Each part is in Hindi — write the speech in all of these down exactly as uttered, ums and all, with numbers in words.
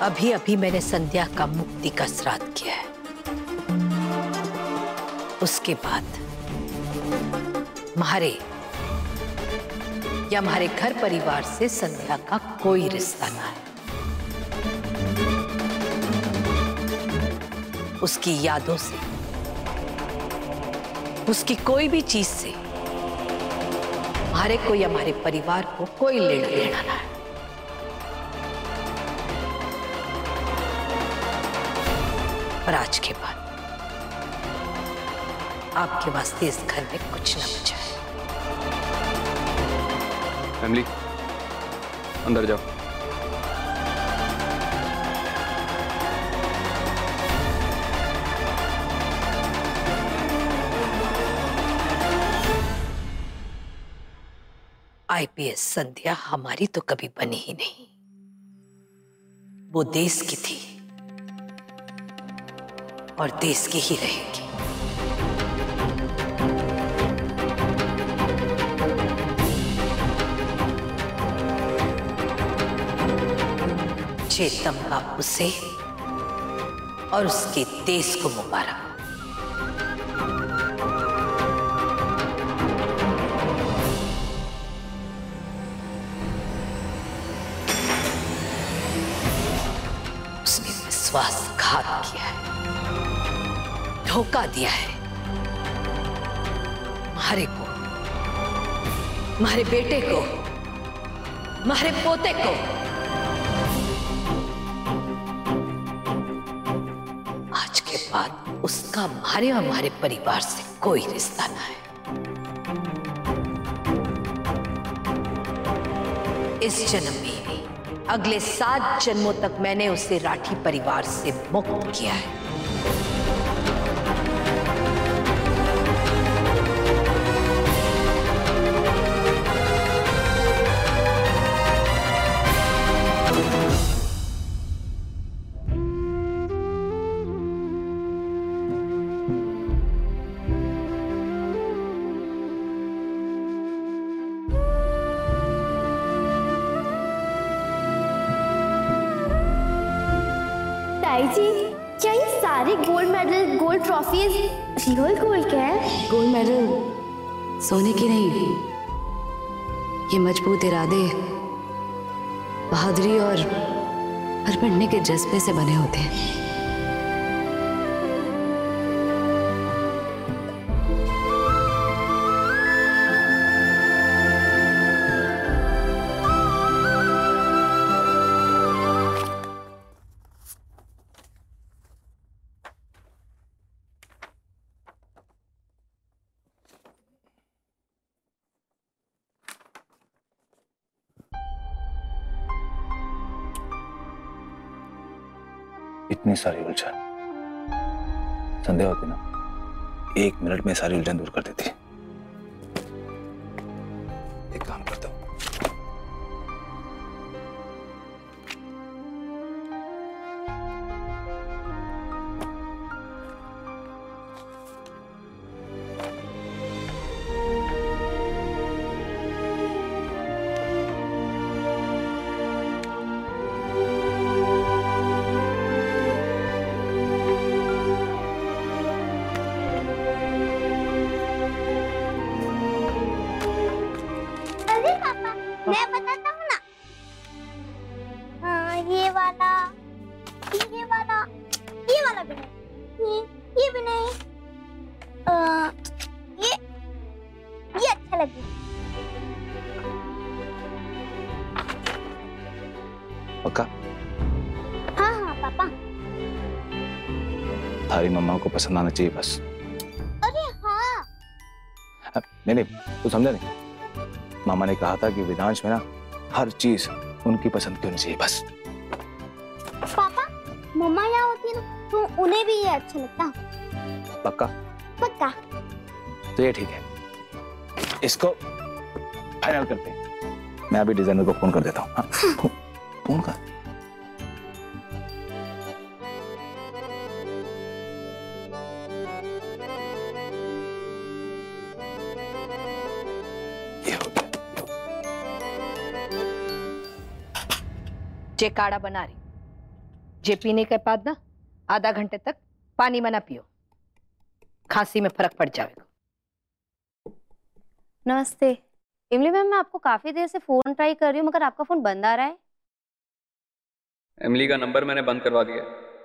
अभी अभी मैंने संध्या का मुक्ति का श्राद्ध किया है। उसके बाद हमारे या हमारे घर परिवार से संध्या का कोई रिश्ता ना है। उसकी यादों से, उसकी कोई भी चीज से हमारे को या हमारे परिवार को कोई लेना देना ना है। और आज के बाद आपके वास्ते इस घर में कुछ न बचा है। फैमिली, अंदर जाओ। आईपीएस संध्या हमारी तो कभी बनी ही नहीं। वो देश की थी और देश की ही रहेगी। चेतम का उसे और उसके देश को मुबारक। उसने विश्वासघात किया है, धोखा दिया है हमारे को, हमारे बेटे को, हमारे पोते को। आज के बाद उसका हमारे और हमारे परिवार से कोई रिश्ता ना है। इस जन्म में नहीं, अगले सात जन्मों तक मैंने उसे राठी परिवार से मुक्त किया है। ताई जी, क्या ये सारे gold medal, gold trophies real gold के हैं? गोल्ड मेडल सोने की नहीं, ये मजबूत इरादे, बहादुरी और हर बढ़ने के जज्बे से बने होते हैं। इतनी सारी उलझन, संदेह होती ना, एक मिनट में सारी उलझन दूर कर देती। एक काम करता हूं, मैं बताता हूँ ना। हाँ, ये वाला, ये वाला, ये वाला भी नहीं, ये ये भी नहीं। आ, ये ये अच्छा लगे। पक्का? हाँ हाँ पापा। थारी मम्मा को पसंद आना चाहिए बस। अरे हाँ। अब, नहीं नहीं, तू समझा नहीं। मामा ने कहा था कि वेदांश में ना हर चीज उनकी पसंद की होनी चाहिए बस। पापा, मम्मा यहाँ होती ना तो उन्हें भी ये अच्छा लगता। पक्का? पक्का। तो ये ठीक है, इसको फाइनल करते हैं। मैं अभी डिजाइनर को फोन कर देता हूँ। हाँ, फोन कर। जे काड़ा बना रही, जे पीने के बाद ना आधा घंटे तक पानी मना पियो, खांसी में फर्क पड़ जाएगा। नमस्ते इमली मैम, मैं आपको काफी देर से फोन ट्राई कर रही हूँ मगर आपका फोन बंद आ रहा है। इमली का नंबर मैंने बंद करवा दिया।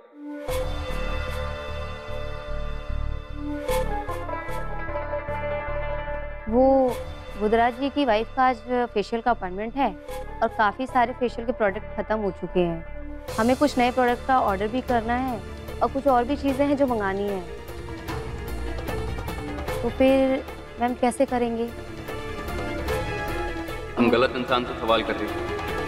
वो बुधराज जी की वाइफ का आज फेशियल का अपॉइंटमेंट है और काफी सारे फेशियल के प्रोडक्ट खत्म हो चुके हैं। हमें कुछ नए प्रोडक्ट का ऑर्डर भी करना है और कुछ और भी चीजें हैं जो मंगानी है। तो फिर मैम कैसे करेंगे? हम गलत इंसान से सवाल कर रहे हैं।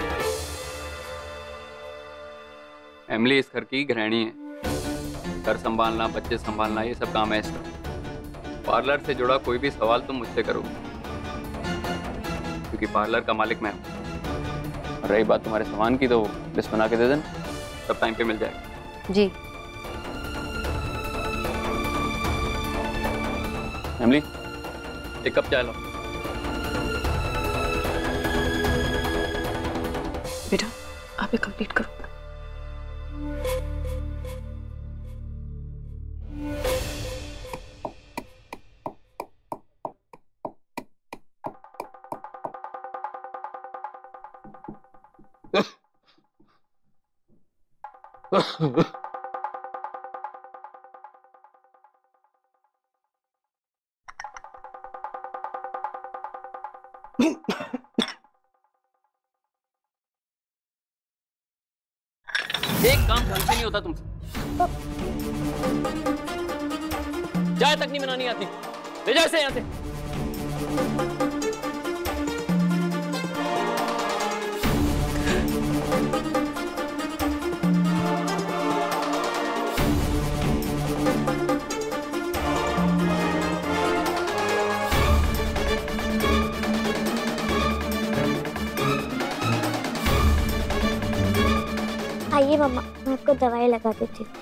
एमली इस घर की गृहिणी है। घर संभालना, बच्चे संभालना, ये सब काम है इसका। पार्लर से जुड़ा कोई भी सवाल तुम मुझसे करो, क्योंकि पार्लर का मालिक मैं हूँ। रही बात तुम्हारे सामान की, तो लिस्ट बना के दे देना, सब टाइम पे मिल जाएगा। जी। एमली, एक कप चाय लो। बेटा आप ये कंप्लीट करो। एक काम ढंग से नहीं होता तुमसे। चाय तक नहीं बनानी आती। ले जाओ इसे यहाँ से। आइए मम्मा, मैं आपको दवाई लगा देती हूँ।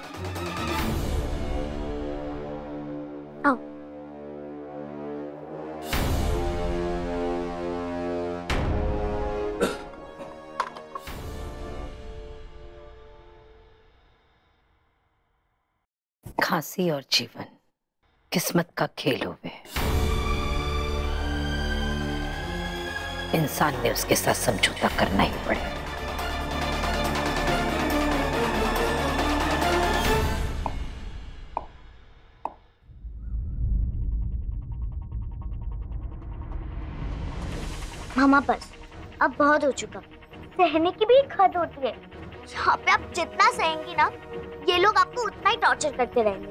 आओ। खांसी और जीवन किस्मत का खेल हुए। इंसान ने उसके साथ समझौता करना ही पड़ेगा। मामा बस, अब बहुत हो चुका। सहने की भी एक हद होती है। यहाँ पे आप जितना सहेंगी ना, ये लोग आपको उतना ही टॉर्चर करते रहेंगे।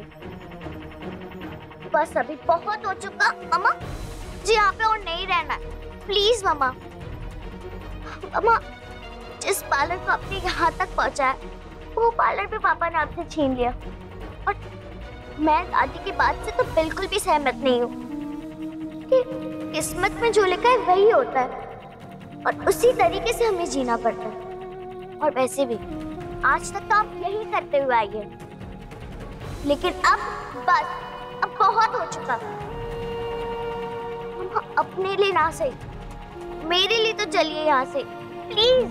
बस अभी बहुत हो चुका। मामा जी यहाँ पे और नहीं रहना है, प्लीज मामा। मामा, जिस पार्लर को आपने यहाँ तक पहुँचाया, वो पार्लर भी पापा ने आपसे छीन लिया। और मैं दादी की बात से तो बिल्कुल भी सहमत नहीं हूँ कि किस्मत में जो लिखा है वही होता है और उसी तरीके से हमें जीना पड़ता है। और वैसे भी आज तक तो आप यही करते हुए आई हैं, लेकिन अब बस, अब बहुत हो चुका। मम्मा, अपने लिए ना सही, मेरे लिए तो चलिए यहाँ से प्लीज।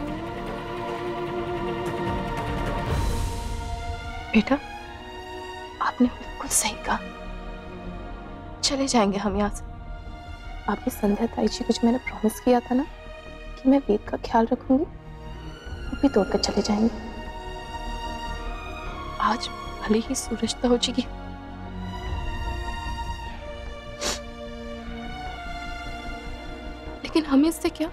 बेटा आपने बिल्कुल सही कहा, चले जाएंगे हम यहाँ से। आपने संध्या ताई जी को जो मैंने प्रॉमिस किया था ना कि मैं वेद का ख्याल रखूंगी, वो भी तोड़कर चले जाएंगे। आज भले ही सूरज तो हो चुकी, लेकिन हमें इससे क्या?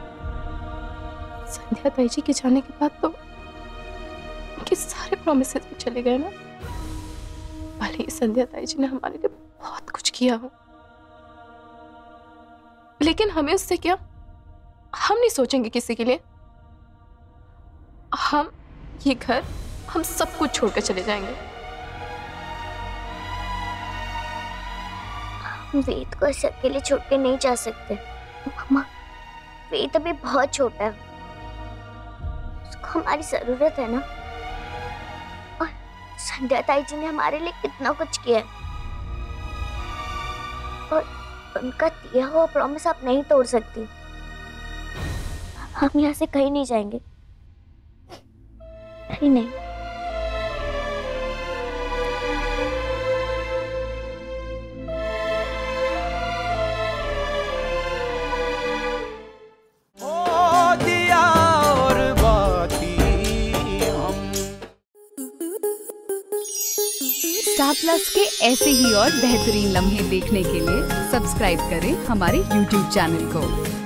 संध्या ताई जी के जाने के बाद तो उनके सारे प्रॉमिसेस भी चले गए ना। भले ही संध्या ताई जी ने हमारे लिए बहुत कुछ किया हो, लेकिन हमें उससे क्या? हम नहीं सोचेंगे किसी के लिए। हम ये घर, हम सब कुछ छोड़कर चले जाएंगे। हम वेद को ऐसे अकेले छोड़ के नहीं जा सकते मम्मा। वेद अभी बहुत छोटा है, उसको हमारी जरूरत है ना। और संध्या ताई जी ने हमारे लिए कितना कुछ किया है, और उनका दिया हुआ प्रॉमिस आप नहीं तोड़ सकती। हम यहाँ से कहीं नहीं जाएंगे, कहीं नहीं। स्टार प्लस के ऐसे ही और बेहतरीन लम्हे देखने के लिए सब्सक्राइब करें हमारे यूट्यूब चैनल को।